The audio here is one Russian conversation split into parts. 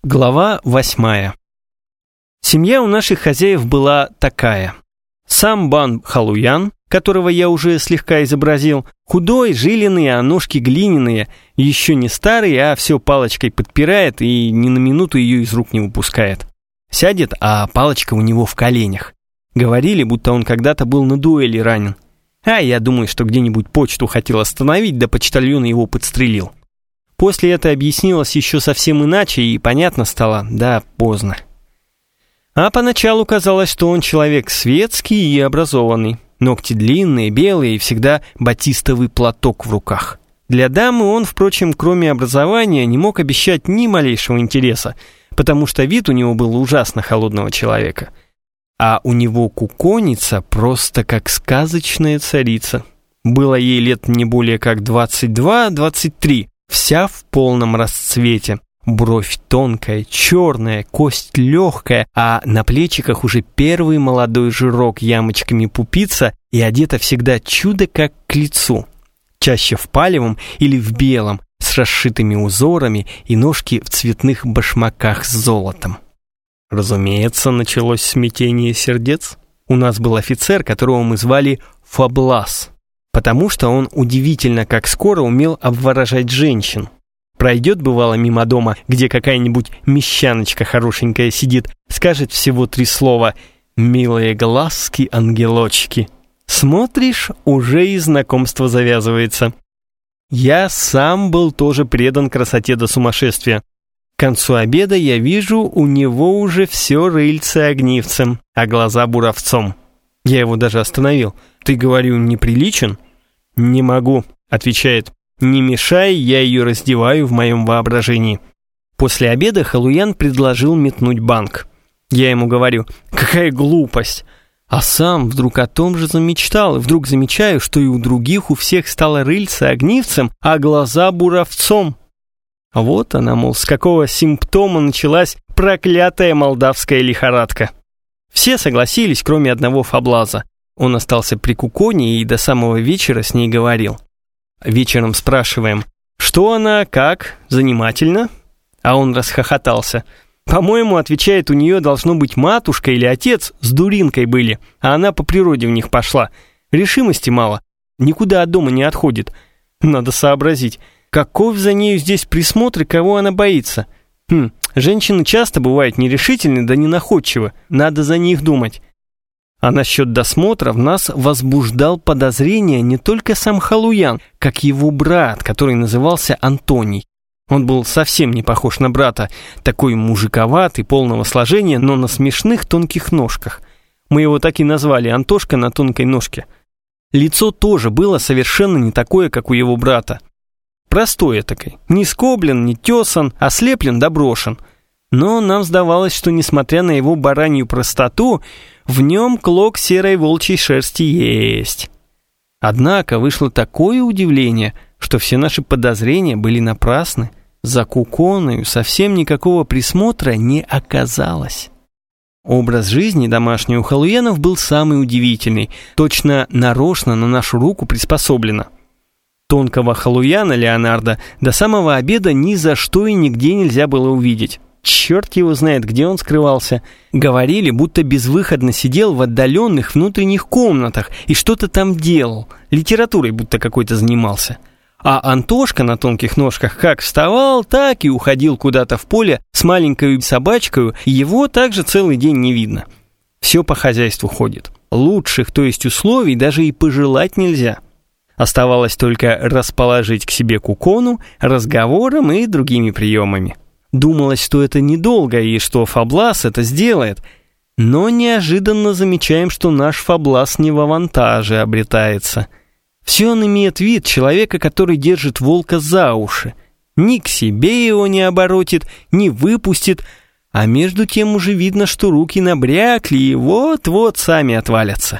Глава 8. Семья у наших хозяев была такая. Сам Бан Халуян, которого я уже слегка изобразил, худой, жилиный, а ножки глиняные, еще не старый, а все палочкой подпирает и ни на минуту ее из рук не выпускает. Сядет, а палочка у него в коленях. Говорили, будто он когда-то был на дуэли ранен. А я думаю, что где-нибудь почту хотел остановить, да почтальон его подстрелил. После это объяснилось еще совсем иначе, и понятно стало, да, поздно. А поначалу казалось, что он человек светский и образованный. Ногти длинные, белые и всегда батистовый платок в руках. Для дамы он, впрочем, кроме образования, не мог обещать ни малейшего интереса, потому что вид у него был ужасно холодного человека. А у него куконница просто как сказочная царица. Было ей лет не более как 22-23, вся в полном расцвете. Бровь тонкая, черная, кость легкая, а на плечиках уже первый молодой жирок ямочками пупится и одета всегда чудо как к лицу. Чаще в палевом или в белом, с расшитыми узорами и ножки в цветных башмаках с золотом. Разумеется, началось смятение сердец. У нас был офицер, которого мы звали Фаблас, потому что он удивительно как скоро умел обворожать женщин. Пройдет, бывало, мимо дома, где какая-нибудь мещаночка хорошенькая сидит, скажет всего 3 слова «милые глазки, ангелочки». Смотришь, уже и знакомство завязывается. Я сам был тоже предан красоте до сумасшествия. К концу обеда я вижу, у него уже все рыльце огнивцем, а глаза буровцом. Я его даже остановил. «Ты, говорю, неприличен?» «Не могу», — отвечает. «Не мешай, я ее раздеваю в моем воображении». После обеда Халуян предложил метнуть банк. Я ему говорю: «Какая глупость!» А сам вдруг о том же замечтал, и вдруг замечаю, что и у других у всех стало рыльце огнивцем, а глаза буровцом. Вот она, мол, с какого симптома началась проклятая молдавская лихорадка. Все согласились, кроме одного Фаблаза. Он остался при куконе и до самого вечера с ней говорил. Вечером спрашиваем: «Что она, как, занимательно?» А он расхохотался. «По-моему, — отвечает, — у нее должно быть матушка или отец с дуринкой были, а она по природе в них пошла. Решимости мало, никуда от дома не отходит. Надо сообразить, каков за нею здесь присмотр и кого она боится. Женщины часто бывают нерешительны да ненаходчивы, надо за них думать». А насчет досмотра в нас возбуждал подозрение не только сам Халуян, как его брат, который назывался Антоний. Он был совсем не похож на брата, такой мужиковатый, полного сложения, но на смешных тонких ножках. Мы его так и назвали — Антошка на тонкой ножке. Лицо тоже было совершенно не такое, как у его брата. Простое такое, не скоблен, не тесан, ослеплен да брошен. Но нам сдавалось, что, несмотря на его баранью простоту, в нем клок серой волчьей шерсти есть. Однако вышло такое удивление, что все наши подозрения были напрасны. За куконою совсем никакого присмотра не оказалось. Образ жизни домашний у Халуянов был самый удивительный, точно нарочно на нашу руку приспособлено. Тонкого Халуяна Леонардо до самого обеда ни за что и нигде нельзя было увидеть. Черт его знает, где он скрывался. Говорили, будто безвыходно сидел в отдаленных внутренних комнатах и что-то там делал, литературой будто какой-то занимался. А Антошка на тонких ножках как вставал, так и уходил куда-то в поле с маленькой собачкой, и его также целый день не видно. Все по хозяйству ходит. Лучших, то есть условий, даже и пожелать нельзя. Оставалось только расположить к себе кукону разговором и другими приемами. Думалось, что это недолго и что Фаблас это сделает, но неожиданно замечаем, что наш Фаблас не в авантаже обретается. Все он имеет вид человека, который держит волка за уши. Ни к себе его не оборотит, не выпустит, а между тем уже видно, что руки набрякли и вот-вот сами отвалятся.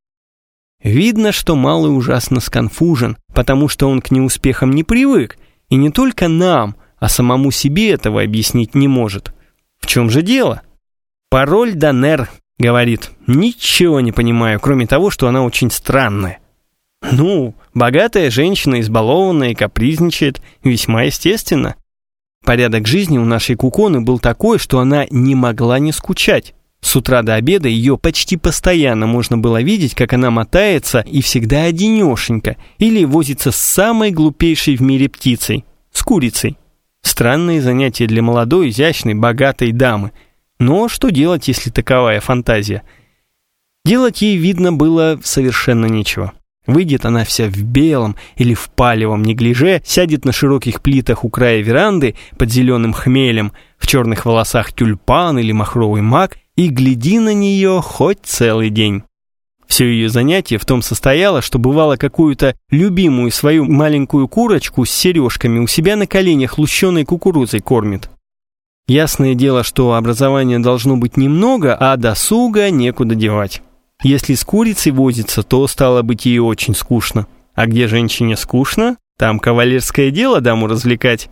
Видно, что малый ужасно сконфужен, потому что он к неуспехам не привык, и не только нам, а самому себе этого объяснить не может. В чем же дело? «Пароль Данер», — говорит, — «ничего не понимаю, кроме того, что она очень странная». Богатая женщина, избалованная и капризничает, весьма естественно. Порядок жизни у нашей Куконы был такой, что она не могла не скучать. С утра до обеда ее почти постоянно можно было видеть, как она мотается и всегда одинешенька, или возится с самой глупейшей в мире птицей, с курицей. Странные занятия для молодой, изящной, богатой дамы. Но что делать, если таковая фантазия? Делать ей, видно, было совершенно нечего. Выйдет она вся в белом или в палевом неглиже, сядет на широких плитах у края веранды под зеленым хмелем, в черных волосах тюльпан или махровый мак, и гляди на нее хоть целый день. Все ее занятие в том состояло, что бывало какую-то любимую свою маленькую курочку с сережками у себя на коленях лущеной кукурузой кормит. Ясное дело, что образования должно быть немного, а досуга некуда девать. Если с курицей возится, то стало быть ей очень скучно. А где женщине скучно, там кавалерское дело даму развлекать.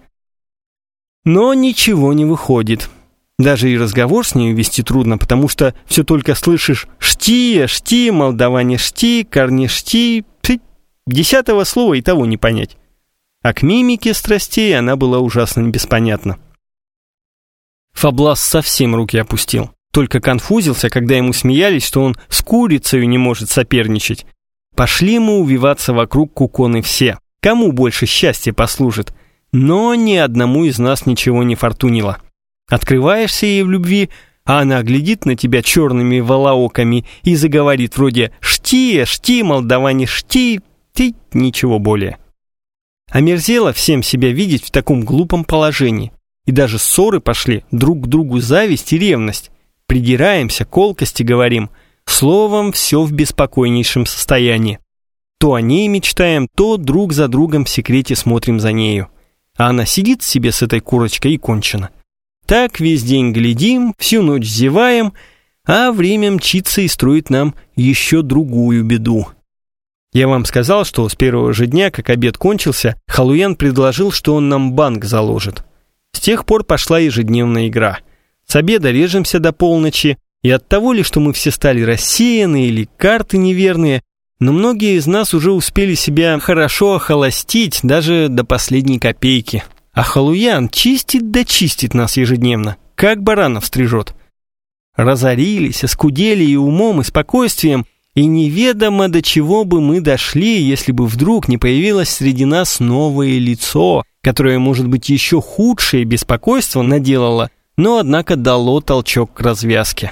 Но ничего не выходит. Даже и разговор с нею вести трудно, потому что все только слышишь «шти, шти, молдаване шти, корни шти». 10-го слова и того не понять. А к мимике страстей она была ужасно беспонятна. Фоблас совсем руки опустил. Только конфузился, когда ему смеялись, что он с курицей не может соперничать. Пошли мы увиваться вокруг Куконы все. Кому больше счастья послужит? Но ни одному из нас ничего не фортунило. Открываешься ей в любви, а она глядит на тебя черными волооками и заговорит вроде «шти, шти, молдаване шти», ты ничего более. Омерзело всем себя видеть в таком глупом положении. И даже ссоры пошли, друг к другу зависть и ревность. Придираемся, колкости говорим. Словом, все в беспокойнейшем состоянии. То о ней мечтаем, то друг за другом в секрете смотрим за нею. А она сидит себе с этой курочкой и кончена. Так весь день глядим, всю ночь зеваем, а время мчится и строит нам еще другую беду. Я вам сказал, что с первого же дня, как обед кончился, Халуян предложил, что он нам банк заложит. С тех пор пошла ежедневная игра. С обеда режемся до полночи, и от того ли, что мы все стали рассеяны или карты неверные, но многие из нас уже успели себя хорошо охолостить, даже до последней копейки. А Халуян чистит да чистит нас ежедневно, как баранов стрижет. Разорились, оскудели и умом, и спокойствием, и неведомо до чего бы мы дошли, если бы вдруг не появилось среди нас новое лицо, которое, может быть, еще худшее беспокойство наделало, но, однако, дало толчок к развязке.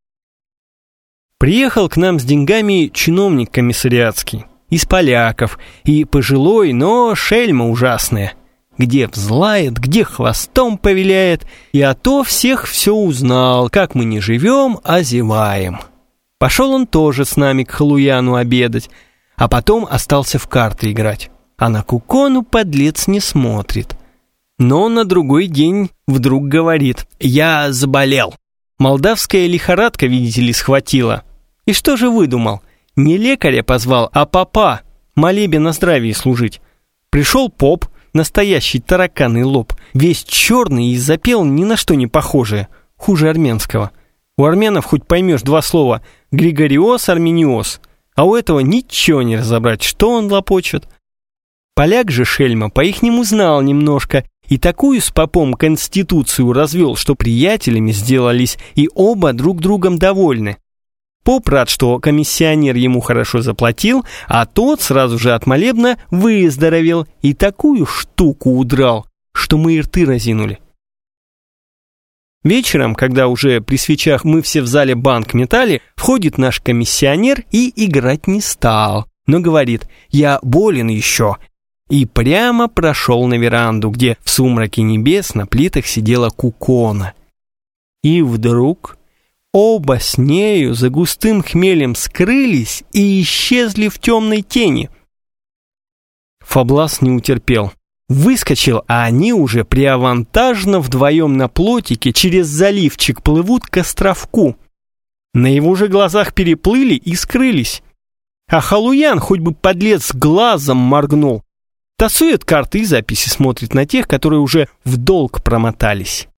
Приехал к нам с деньгами чиновник комиссариатский, из поляков, и пожилой, но шельма ужасная. Где взлает, где хвостом повиляет, и а то всех все узнал, как мы не живем, а зеваем. Пошел он тоже с нами к Халуяну обедать, а потом остался в карты играть. А на Кукону подлец не смотрит. Но на другой день вдруг говорит: «Я заболел. Молдавская лихорадка, видите ли, схватила». И что же выдумал? Не лекаря позвал, а попа, молебен на здравие служить. Пришел поп, настоящий тараканый лоб, весь черный и запел ни на что не похожее, хуже армянского. У армянов хоть поймешь два слова «Григориос», «Армениос», а у этого ничего не разобрать, что он лопочет. Поляк же шельма по-ихнему знал немножко и такую с попом конституцию развел, что приятелями сделались и оба друг другом довольны. Поп рад, что комиссионер ему хорошо заплатил, а тот сразу же от молебна выздоровел и такую штуку удрал, что мы и рты разинули. Вечером, когда уже при свечах мы все в зале банк метали, входит наш комиссионер и играть не стал, но говорит: «Я болен еще». И прямо прошел на веранду, где в сумраке небес на плитах сидела Кукона. И вдруг оба с нею за густым хмелем скрылись и исчезли в темной тени. Фоблас не утерпел. Выскочил, а они уже преавантажно вдвоем на плотике через заливчик плывут к островку. На его же глазах переплыли и скрылись. А Халуян хоть бы подлец глазом моргнул. Тасует карты и записи смотрит на тех, которые уже в долг промотались.